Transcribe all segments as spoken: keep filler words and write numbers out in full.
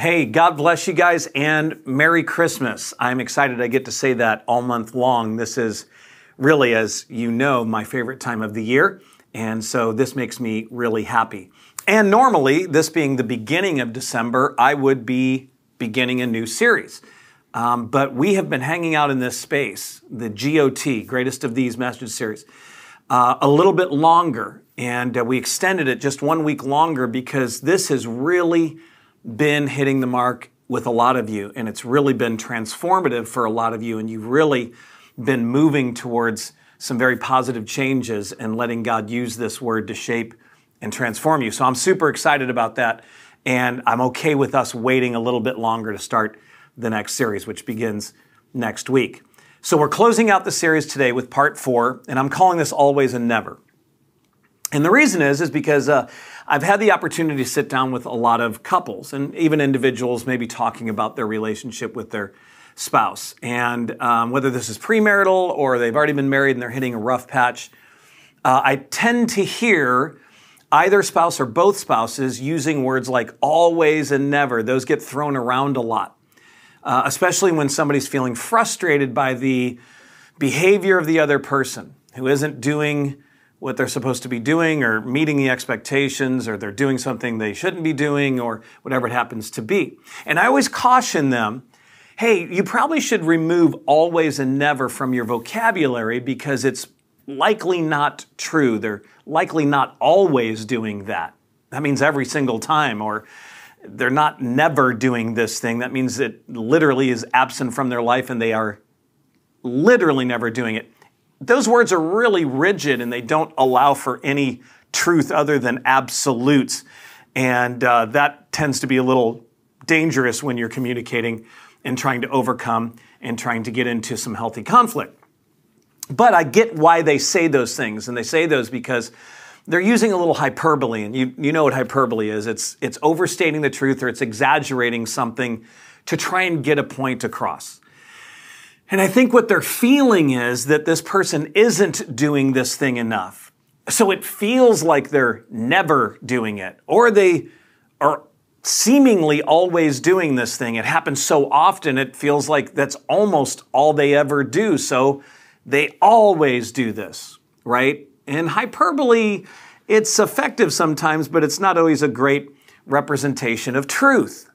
Hey, God bless you guys and Merry Christmas. I'm excited I get to say that all month long. This is really, as you know, my favorite time of the year. And so this makes me really happy. And normally, this being the beginning of December, I would be beginning a new series. Um, but we have been hanging out in this space, the G O T, Greatest of These Message Series, uh, a little bit longer. And uh, we extended it just one week longer because this has really been hitting the mark with a lot of you, and it's really been transformative for a lot of you, and you've really been moving towards some very positive changes and letting God use this word to shape and transform you. So I'm super excited about that, and I'm okay with us waiting a little bit longer to start the next series, which begins next week. So we're closing out the series today with part four, and I'm calling this Always and Never. And the reason is, is because uh, I've had the opportunity to sit down with a lot of couples and even individuals maybe talking about their relationship with their spouse. And um, whether this is premarital or they've already been married and they're hitting a rough patch, uh, I tend to hear either spouse or both spouses using words like always and never. Those get thrown around a lot, uh, especially when somebody's feeling frustrated by the behavior of the other person who isn't doing what they're supposed to be doing or meeting the expectations, or they're doing something they shouldn't be doing, or whatever it happens to be. And I always caution them, hey, you probably should remove always and never from your vocabulary because it's likely not true. They're likely not always doing that. That means every single time, or they're not never doing this thing. That means it literally is absent from their life and they are literally never doing it. Those words are really rigid and they don't allow for any truth other than absolutes. And uh, that tends to be a little dangerous when you're communicating and trying to overcome and trying to get into some healthy conflict. But I get why they say those things. And they say those because they're using a little hyperbole. And you, you know what hyperbole is. It's, it's overstating the truth, or it's exaggerating something to try and get a point across. And I think what they're feeling is that this person isn't doing this thing enough. So it feels like they're never doing it, or they are seemingly always doing this thing. It happens so often, it feels like that's almost all they ever do. So they always do this, right? And hyperbole, it's effective sometimes, but it's not always a great representation of truth.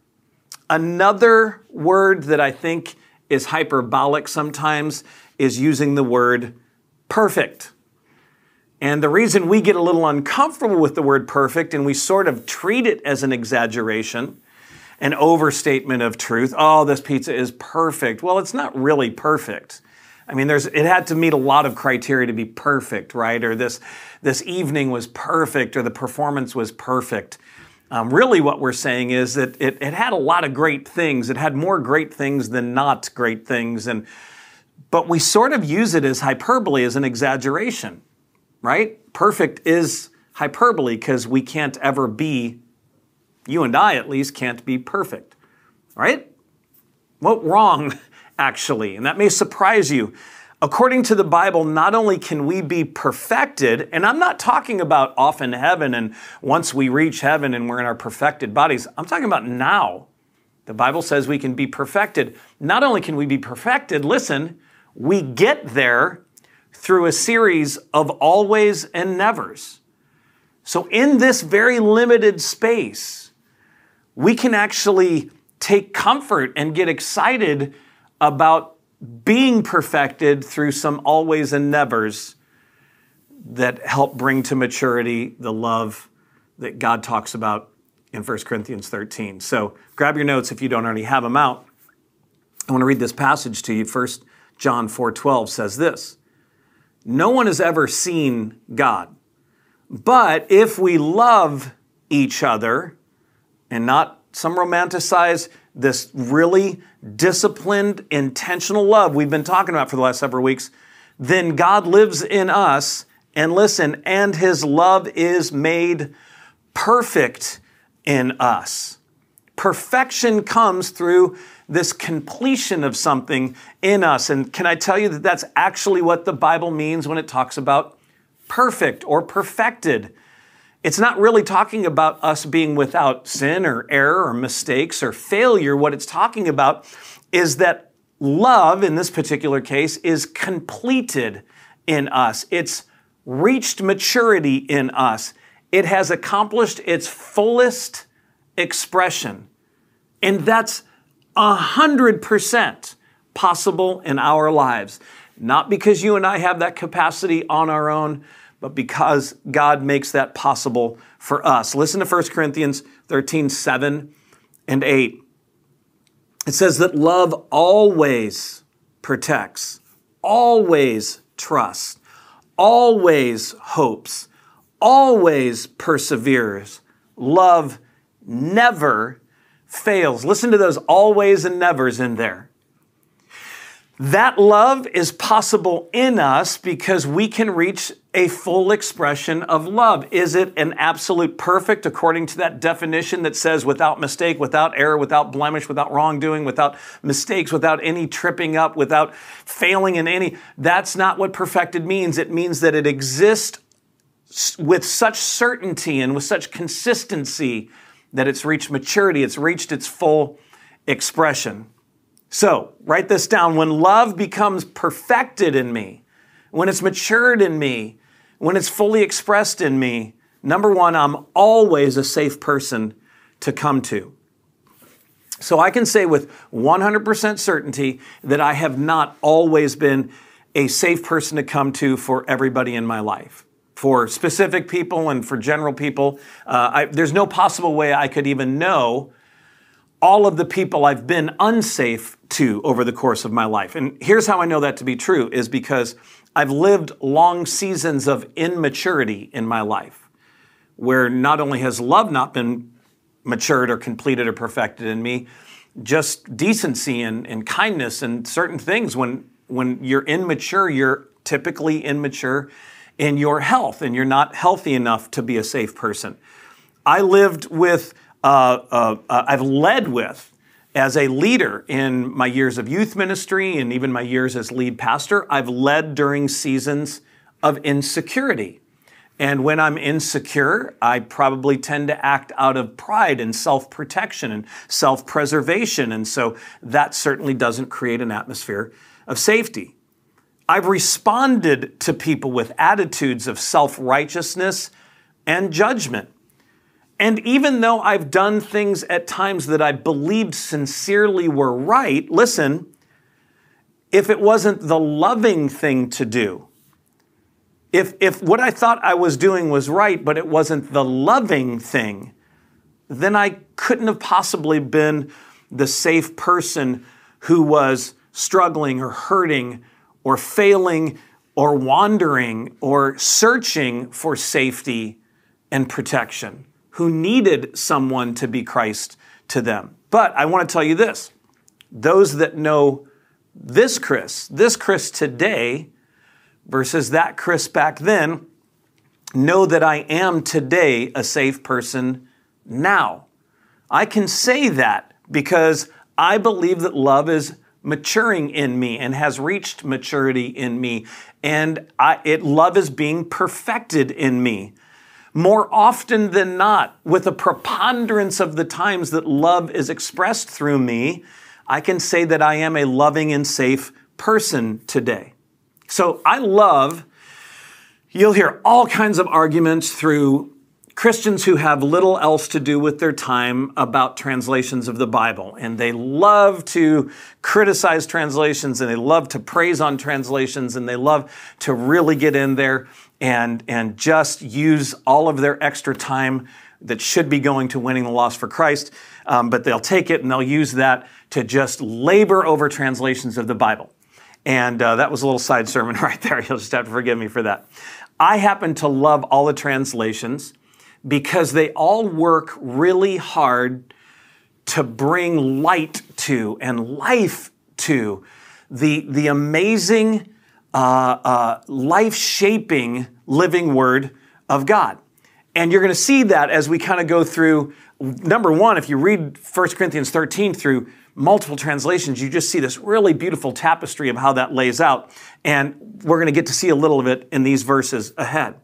Another word that I think is hyperbolic sometimes is using the word perfect. And the reason we get a little uncomfortable with the word perfect and we sort of treat it as an exaggeration, an overstatement of truth. Oh, this pizza is perfect. Well, it's not really perfect. I mean, there's it had to meet a lot of criteria to be perfect, right? Or this, this evening was perfect, or the performance was perfect. Um, really what we're saying is that it, it had a lot of great things. It had more great things than not great things. And but we sort of use it as hyperbole, as an exaggeration, right? Perfect is hyperbole because we can't ever be, you and I at least, can't be perfect, right? Well, wrong, actually. And that may surprise you. According to the Bible, not only can we be perfected, and I'm not talking about off in heaven and once we reach heaven and we're in our perfected bodies. I'm talking about now. The Bible says we can be perfected. Not only can we be perfected, listen, we get there through a series of always and nevers. So in this very limited space, we can actually take comfort and get excited about being perfected through some always and nevers that help bring to maturity the love that God talks about in First Corinthians thirteen. So grab your notes if you don't already have them out. I want to read this passage to you. First John four twelve says this: no one has ever seen God, but if we love each other, and not some romanticize this really disciplined, intentional love we've been talking about for the last several weeks, then God lives in us, and listen, and his love is made perfect in us. Perfection comes through this completion of something in us. And can I tell you that that's actually what the Bible means when it talks about perfect or perfected? It's not really talking about us being without sin or error or mistakes or failure. What it's talking about is that love, in this particular case, is completed in us. It's reached maturity in us. It has accomplished its fullest expression. And that's a hundred percent possible in our lives. Not because you and I have that capacity on our own, but because God makes that possible for us. Listen to First Corinthians thirteen, seven and eight. It says that love always protects, always trusts, always hopes, always perseveres. Love never fails. Listen to those always and nevers in there. That love is possible in us because we can reach a full expression of love. Is it an absolute perfect according to that definition that says without mistake, without error, without blemish, without wrongdoing, without mistakes, without any tripping up, without failing in any? That's not what perfected means. It means that it exists with such certainty and with such consistency that it's reached maturity, it's reached its full expression. So, write this down. When love becomes perfected in me, when it's matured in me, when it's fully expressed in me, number one, I'm always a safe person to come to. So I can say with one hundred percent certainty that I have not always been a safe person to come to for everybody in my life. For specific people and for general people, uh, I, there's no possible way I could even know all of the people I've been unsafe to over the course of my life. And here's how I know that to be true, is because I've lived long seasons of immaturity in my life, where not only has love not been matured or completed or perfected in me, just decency and, and kindness and certain things. When, when you're immature, you're typically immature in your health, and you're not healthy enough to be a safe person. I lived with Uh, uh, uh, I've led with as a leader in my years of youth ministry and even my years as lead pastor. I've led during seasons of insecurity. And when I'm insecure, I probably tend to act out of pride and self-protection and self-preservation. And so that certainly doesn't create an atmosphere of safety. I've responded to people with attitudes of self-righteousness and judgment. And even though I've done things at times that I believed sincerely were right, listen, if it wasn't the loving thing to do, if, if what I thought I was doing was right, but it wasn't the loving thing, then I couldn't have possibly been the safe person who was struggling or hurting or failing or wandering or searching for safety and protection, who needed someone to be Christ to them. But I want to tell you this, those that know this Chris, this Chris today versus that Chris back then, know that I am today a safe person now. I can say that because I believe that love is maturing in me and has reached maturity in me, and I, it love is being perfected in me. More often than not, with a preponderance of the times that love is expressed through me, I can say that I am a loving and safe person today. So I love, you'll hear all kinds of arguments through Christians who have little else to do with their time about translations of the Bible. And they love to criticize translations, and they love to praise on translations, and they love to really get in there and, and just use all of their extra time that should be going to winning the lost for Christ. Um, but they'll take it and they'll use that to just labor over translations of the Bible. And uh, that was a little side sermon right there. You'll just have to forgive me for that. I happen to love all the translations because they all work really hard to bring light to and life to the, the amazing, uh, uh, life-shaping living Word of God. And you're going to see that as we kind of go through, number one, if you read First Corinthians thirteen through multiple translations, you just see this really beautiful tapestry of how that lays out. And we're going to get to see a little of it in these verses ahead.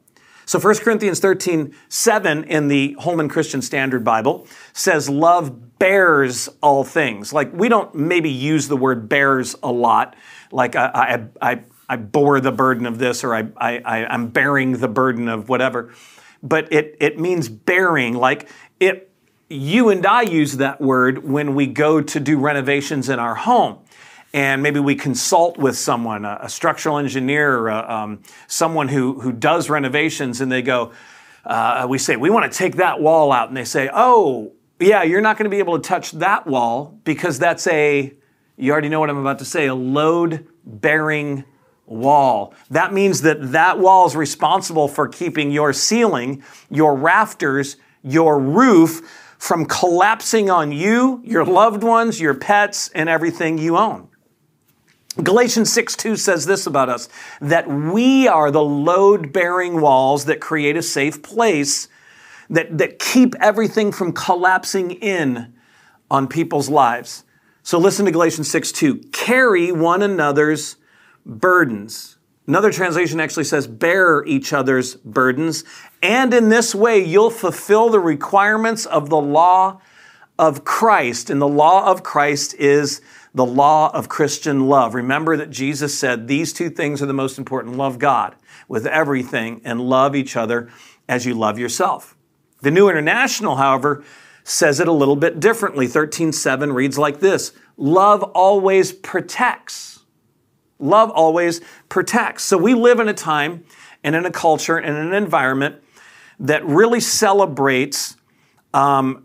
So First Corinthians thirteen seven in the Holman Christian Standard Bible says love bears all things. Like, we don't maybe use the word bears a lot. Like I, I, I, I bore the burden of this, or I, I, I'm bearing the burden of whatever. But it, it means bearing. Like it, you and I use that word when we go to do renovations in our home. And maybe we consult with someone, a, a structural engineer, uh, um, someone who, who does renovations, and they go, uh, we say, we want to take that wall out. And they say, oh, yeah, you're not going to be able to touch that wall because that's a, you already know what I'm about to say, a load-bearing wall. That means that that wall is responsible for keeping your ceiling, your rafters, your roof from collapsing on you, your loved ones, your pets, and everything you own. Galatians six two says this about us, that we are the load-bearing walls that create a safe place, that, that keep everything from collapsing in on people's lives. So listen to Galatians six two. Carry one another's burdens. Another translation actually says bear each other's burdens. And in this way, you'll fulfill the requirements of the law of Christ. And the law of Christ is the law of Christian love. Remember that Jesus said these two things are the most important. Love God with everything and love each other as you love yourself. The New International, however, says it a little bit differently. thirteen seven reads like this. Love always protects. Love always protects. So we live in a time and in a culture and in an environment that really celebrates um,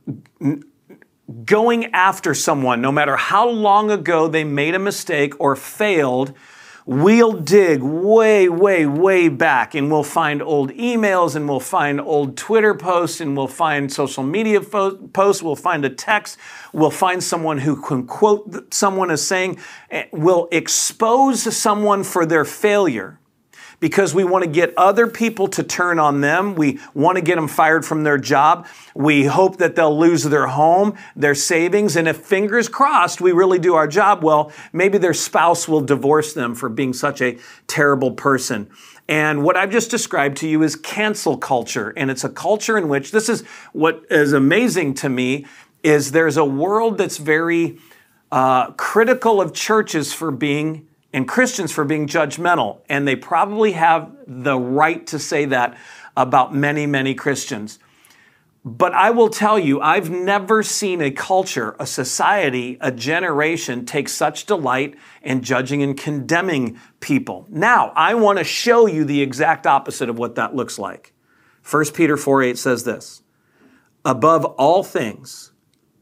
going after someone, no matter how long ago they made a mistake or failed. We'll dig way, way, way back, and we'll find old emails, and we'll find old Twitter posts, and we'll find social media fo- posts, we'll find a text, we'll find someone who can quote someone as saying, we'll expose someone for their failure, because we want to get other people to turn on them. We want to get them fired from their job. We hope that they'll lose their home, their savings. And if, fingers crossed, we really do our job well, maybe their spouse will divorce them for being such a terrible person. And what I've just described to you is cancel culture. And it's a culture in which, this is what is amazing to me, is there's a world that's very uh, critical of churches for being and Christians for being judgmental. And they probably have the right to say that about many, many Christians. But I will tell you, I've never seen a culture, a society, a generation take such delight in judging and condemning people. Now, I want to show you the exact opposite of what that looks like. First Peter four eight says this, above all things,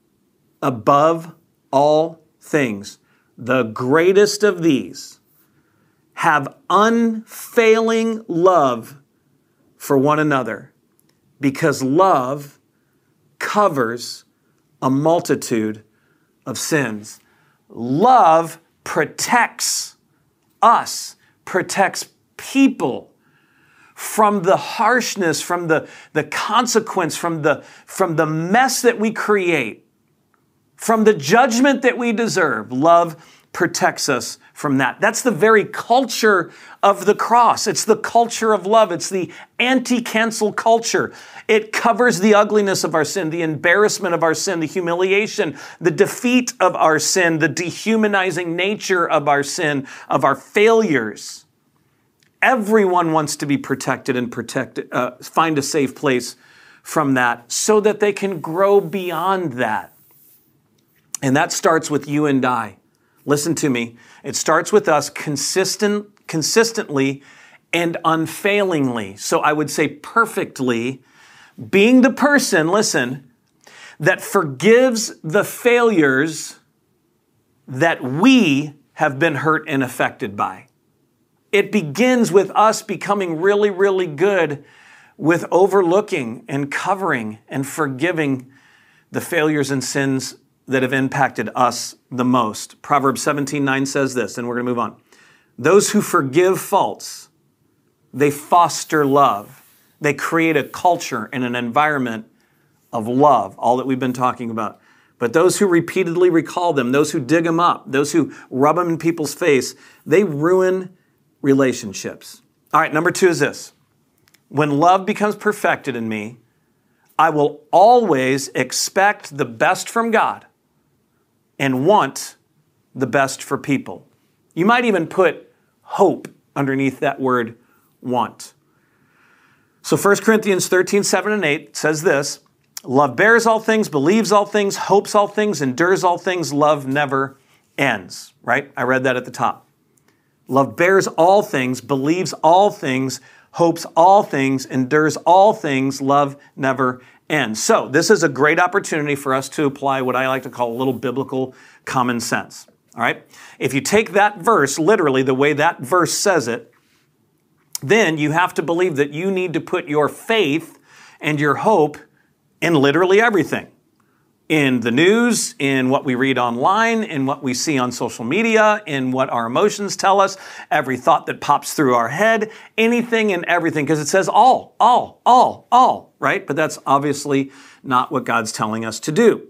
above all things, the greatest of these, have unfailing love for one another, because love covers a multitude of sins. Love protects us, protects people from the harshness, from the, the consequence, from the, from the mess that we create, from the judgment that we deserve. Love protects us from that. That's the very culture of the cross. It's the culture of love. It's the anti-cancel culture. It covers the ugliness of our sin, the embarrassment of our sin, the humiliation, the defeat of our sin, the dehumanizing nature of our sin, of our failures. Everyone wants to be protected and protected, uh, find a safe place from that so that they can grow beyond that. And that starts with you and I. Listen to me. It starts with us consistent, consistently and unfailingly. So I would say perfectly, being the person, listen, that forgives the failures that we have been hurt and affected by. It begins with us becoming really, really good with overlooking and covering and forgiving the failures and sins that have impacted us the most. Proverbs seventeen nine says this, and we're going to move on. Those who forgive faults, they foster love. They create a culture and an environment of love, all that we've been talking about. But those who repeatedly recall them, those who dig them up, those who rub them in people's face, they ruin relationships. All right, number two is this. when love becomes perfected in me, I will always expect the best from God and want the best for people. You might even put hope underneath that word want. So First Corinthians thirteen, seven and eight says this, love bears all things, believes all things, hopes all things, endures all things, love never ends, right? I read that at the top. Love bears all things, believes all things, hopes all things, endures all things, love never ends. So this is a great opportunity for us to apply what I like to call a little biblical common sense, all right? If you take that verse, literally the way that verse says it, then you have to believe that you need to put your faith and your hope in literally everything. In the news, in what we read online, in what we see on social media, in what our emotions tell us, every thought that pops through our head, anything and everything, because it says all, all, all, all, right? But that's obviously not what God's telling us to do.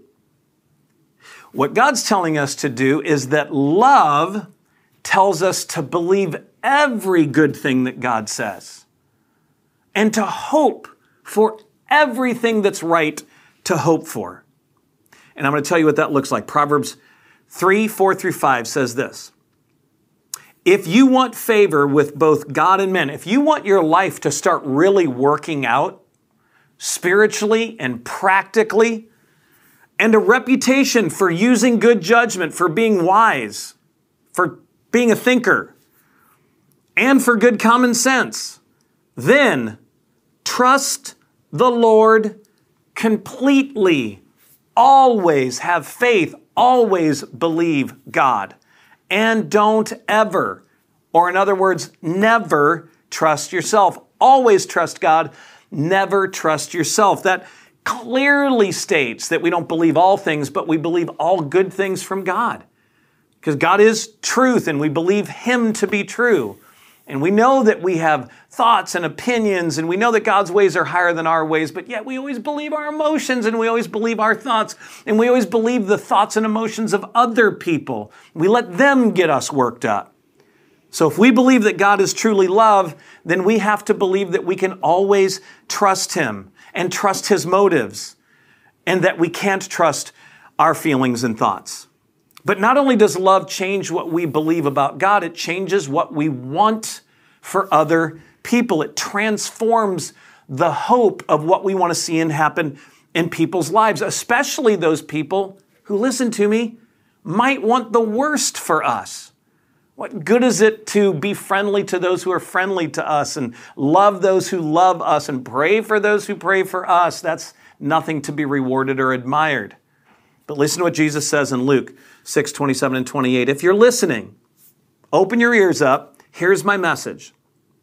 What God's telling us to do is that love tells us to believe every good thing that God says and to hope for everything that's right to hope for. And I'm going to tell you what that looks like. Proverbs three, four through five says this. If you want favor with both God and men, if you want your life to start really working out spiritually and practically, and a reputation for using good judgment, for being wise, for being a thinker, and for good common sense, then trust the Lord completely. Always have faith, always believe God, and don't ever, or in other words, never trust yourself. Always trust God, never trust yourself. That clearly states that we don't believe all things, but we believe all good things from God. Because God is truth, and we believe Him to be true. And we know that we have thoughts and opinions, and we know that God's ways are higher than our ways, but yet we always believe our emotions, and we always believe our thoughts, and we always believe the thoughts and emotions of other people. We let them get us worked up. So if we believe that God is truly love, then we have to believe that we can always trust Him and trust His motives, and that we can't trust our feelings and thoughts. But not only does love change what we believe about God, it changes what we want for other people. It transforms the hope of what we want to see and happen in people's lives, especially those people who, listen to me, might want the worst for us. What good is it to be friendly to those who are friendly to us and love those who love us and pray for those who pray for us? That's nothing to be rewarded or admired. But listen to what Jesus says in Luke six, twenty-seven and twenty-eight. If you're listening, open your ears up. Here's my message.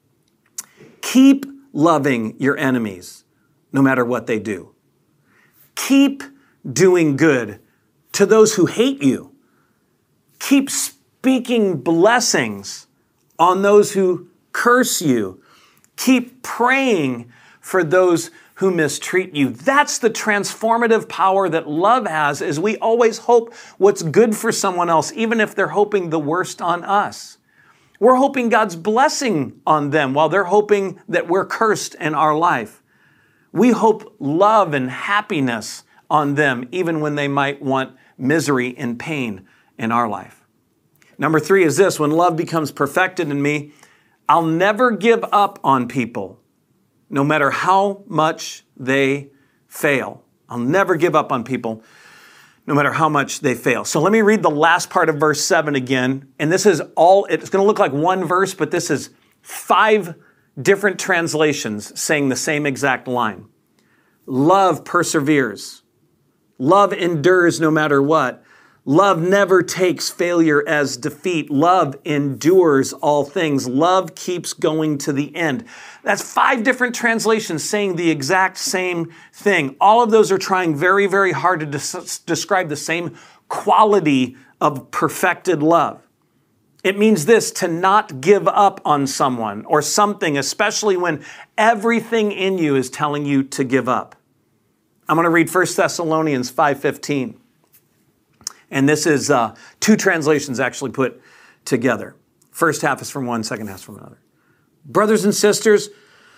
Keep loving your enemies, no matter what they do. Keep doing good to those who hate you. Keep speaking blessings on those who curse you. Keep praying for those who mistreat you. That's the transformative power that love has, is we always hope what's good for someone else, even if they're hoping the worst on us. We're hoping God's blessing on them while they're hoping that we're cursed in our life. We hope love and happiness on them, even when they might want misery and pain in our life. Number three is this: when love becomes perfected in me, I'll never give up on people, no matter how much they fail. I'll never give up on people, no matter how much they fail. So let me read the last part of verse seven again. And this is all, it's going to look like one verse, but this is five different translations saying the same exact line. Love perseveres. Love endures no matter what. Love never takes failure as defeat. Love endures all things. Love keeps going to the end. That's five different translations saying the exact same thing. All of those are trying very, very hard to des- describe the same quality of perfected love. It means this: to not give up on someone or something, especially when everything in you is telling you to give up. I'm going to read First Thessalonians five fifteen. And this is uh, two translations actually put together. First half is from one, second half is from another. Brothers and sisters,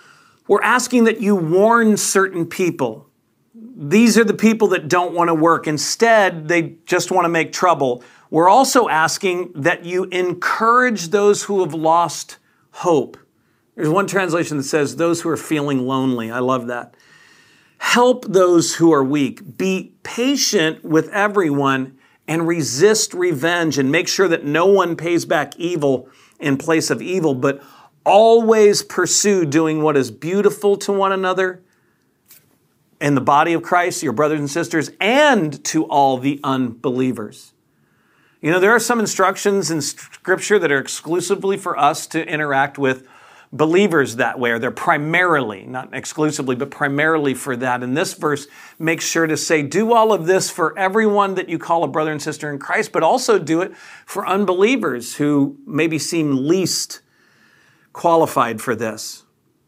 We're asking that you warn certain people. These are the people that don't want to work. Instead, they just want to make trouble. We're also asking that you encourage those who have lost hope. There's one translation that says, those who are feeling lonely. I love that. Help those who are weak. Be patient with everyone and resist revenge, and make sure that no one pays back evil in place of evil, but always pursue doing what is beautiful to one another in the body of Christ, your brothers and sisters, and to all the unbelievers. You know, there are some instructions in Scripture that are exclusively for us to interact with believers that way, or they're primarily, not exclusively, but primarily for that. And this verse makes sure to say, do all of this for everyone that you call a brother and sister in Christ, but also do it for unbelievers who maybe seem least qualified for this.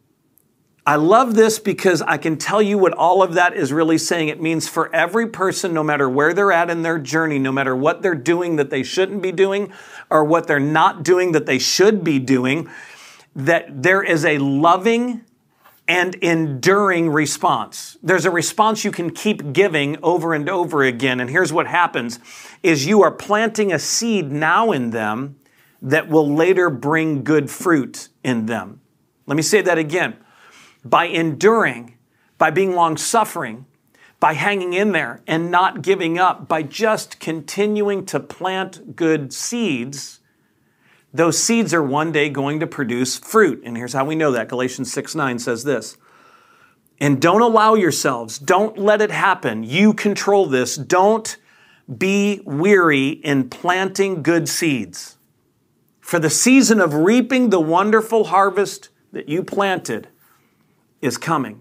I love this because I can tell you what all of that is really saying. It means for every person, no matter where they're at in their journey, no matter what they're doing that they shouldn't be doing, or what they're not doing that they should be doing, that there is a loving and enduring response. There's a response you can keep giving over and over again. And here's what happens, is you are planting a seed now in them that will later bring good fruit in them. Let me say that again. By enduring, by being long-suffering, by hanging in there and not giving up, by just continuing to plant good seeds, those seeds are one day going to produce fruit. And here's how we know that. Galatians six nine says this, and don't allow yourselves, don't let it happen. You control this. Don't be weary in planting good seeds. For the season of reaping the wonderful harvest that you planted is coming.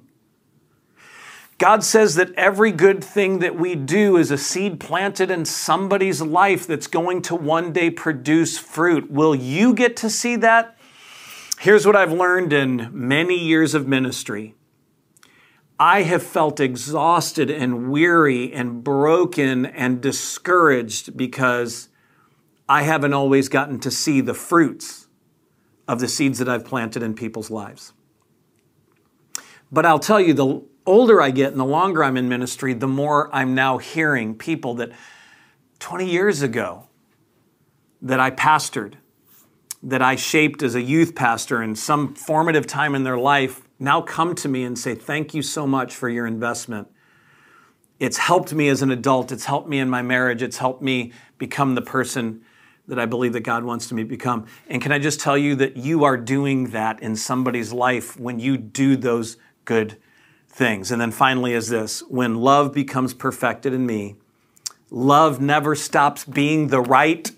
God says that every good thing that we do is a seed planted in somebody's life that's going to one day produce fruit. Will you get to see that? Here's what I've learned in many years of ministry. I have felt exhausted and weary and broken and discouraged because I haven't always gotten to see the fruits of the seeds that I've planted in people's lives. But I'll tell you, the older I get and the longer I'm in ministry, the more I'm now hearing people that twenty years ago that I pastored, that I shaped as a youth pastor in some formative time in their life, now come to me and say, thank you so much for your investment. It's helped me as an adult. It's helped me in my marriage. It's helped me become the person that I believe that God wants me to become. And can I just tell you that you are doing that in somebody's life when you do those good things. And then finally is this, when love becomes perfected in me, love never stops being the right.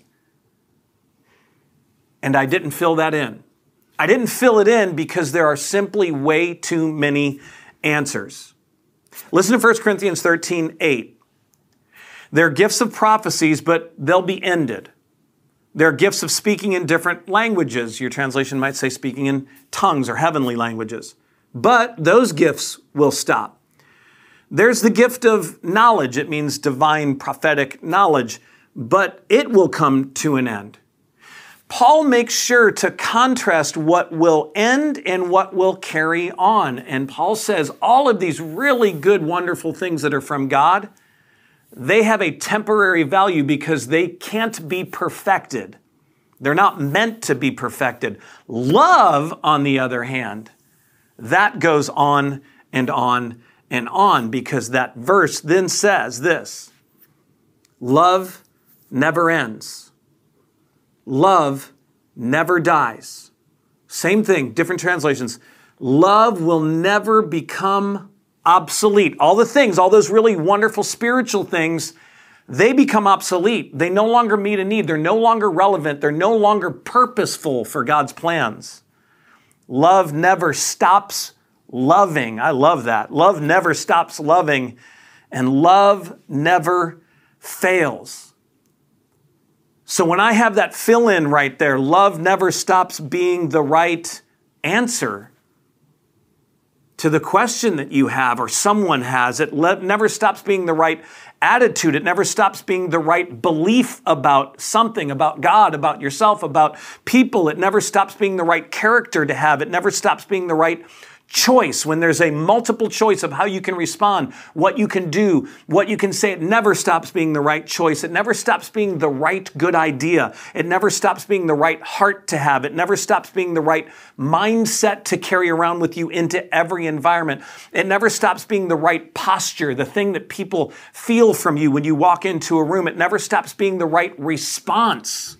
And I didn't fill that in. I didn't fill it in because there are simply way too many answers. Listen to First Corinthians thirteen eight. There are gifts of prophecies, but they'll be ended. There are gifts of speaking in different languages. Your translation might say speaking in tongues or heavenly languages. But those gifts will stop. There's the gift of knowledge. It means divine prophetic knowledge, but it will come to an end. Paul makes sure to contrast what will end and what will carry on. And Paul says all of these really good, wonderful things that are from God, they have a temporary value because they can't be perfected. They're not meant to be perfected. Love, on the other hand, that goes on and on and on because that verse then says this, love never ends. Love never dies. Same thing, different translations. Love will never become obsolete. All the things, all those really wonderful spiritual things, they become obsolete. They no longer meet a need. They're no longer relevant. They're no longer purposeful for God's plans. Love never stops loving. I love that. Love never stops loving, and love never fails. So when I have that fill-in right there, love never stops being the right answer to the question that you have or someone has. It never stops being the right attitude. It never stops being the right belief about something, about God, about yourself, about people. It never stops being the right character to have. It never stops being the right choice, when there's a multiple choice of how you can respond, what you can do, what you can say, it never stops being the right choice. It never stops being the right good idea. It never stops being the right heart to have. It never stops being the right mindset to carry around with you into every environment. It never stops being the right posture, the thing that people feel from you when you walk into a room. It never stops being the right response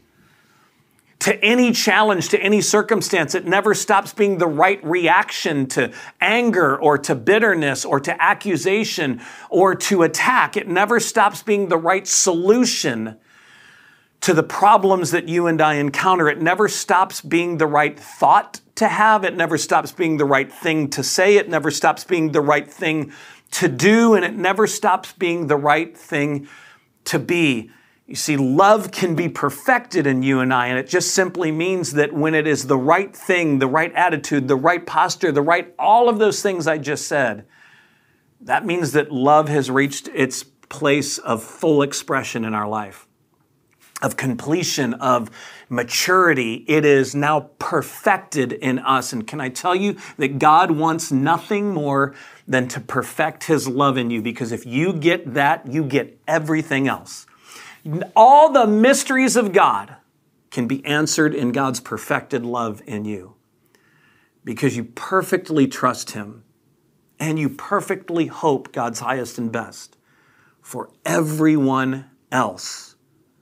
to any challenge, to any circumstance. It never stops being the right reaction to anger or to bitterness or to accusation or to attack. It never stops being the right solution to the problems that you and I encounter. It never stops being the right thought to have. It never stops being the right thing to say. It never stops being the right thing to do. And it never stops being the right thing to be. You see, love can be perfected in you and I, and it just simply means that when it is the right thing, the right attitude, the right posture, the right, all of those things I just said, that means that love has reached its place of full expression in our life, of completion, of maturity. It is now perfected in us. And can I tell you that God wants nothing more than to perfect His love in you? Because if you get that, you get everything else. All the mysteries of God can be answered in God's perfected love in you because you perfectly trust Him and you perfectly hope God's highest and best for everyone else,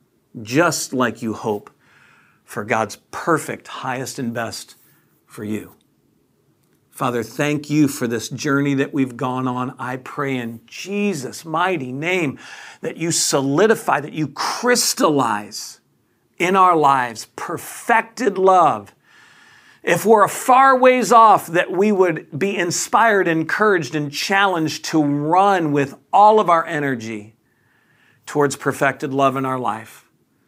just like you hope for God's perfect highest and best for you. Father, thank you for this journey that we've gone on. I pray in Jesus' mighty name that you solidify, that you crystallize in our lives perfected love. If we're a far ways off, that we would be inspired, encouraged, and challenged to run with all of our energy towards perfected love in our life.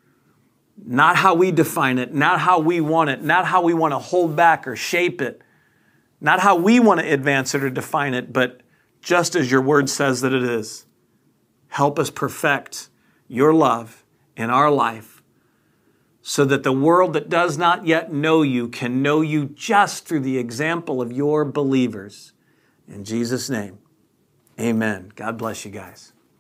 Not how we define it, not how we want it, not how we want to hold back or shape it, not how we want to advance it or define it, but just as your word says that it is. Help us perfect your love in our life so that the world that does not yet know you can know you just through the example of your believers. In Jesus' name, amen. God bless you guys.